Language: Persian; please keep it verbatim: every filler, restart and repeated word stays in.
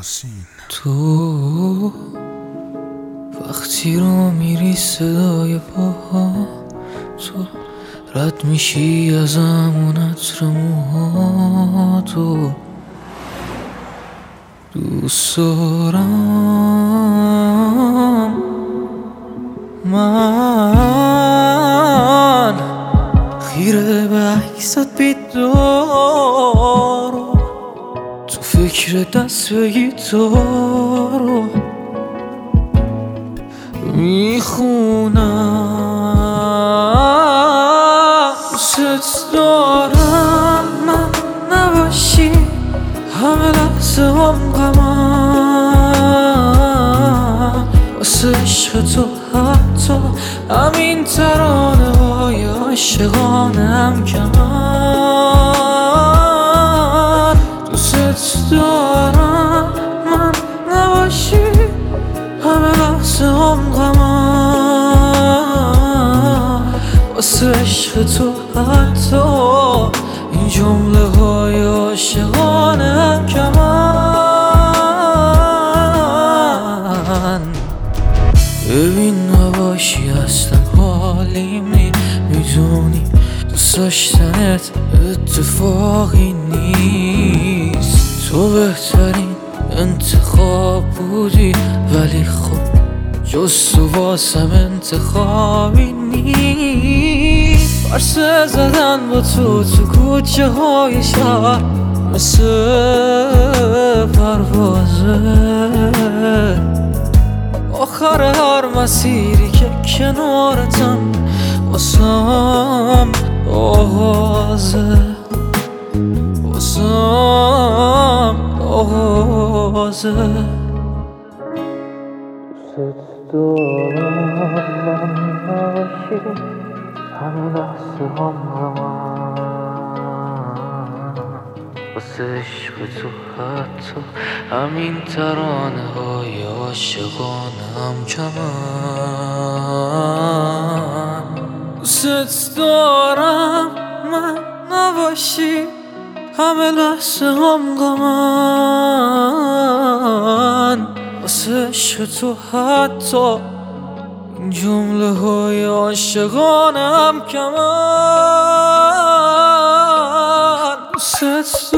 یاسین. تو وقتی رو میری صدای پاها، تو رد میشی از همون عطر موها، تو دوست دارم من، خیره به عکست بیدارم، تو فکر دست به گیتارم میخونم. دوست دارم من نباشی همه لحظه هم غمم، واسه عشق تو حتی همین ترانه های عاشقانم کمن. دوست دارم من نباشی همه لحظه هم غمم، واسه عشق تو حتی این جمله های عاشقانم کمن. ببین نباشی اصلا حالیم نی، میدونی دوست داشتنت اتفاقی نیست. تو بهترین انتخاب بودی ولی خب جز تو واسم انتخابی نیست. پرسه زدن با تو تو کوچه های شهر مثل پروازه، آخر هر مسیری که کنارتم واسم آغازه، واسم آغازه. دوست دارم من نباشی همه لحظه هم غمم، واسه عشق تو حتی همین ترانه های عاشقانم کمن. دوست دارم من نباشی همه لحظه هم غمم، واسه عشق تو حتی این جمله های عاشقانم کمن. دوست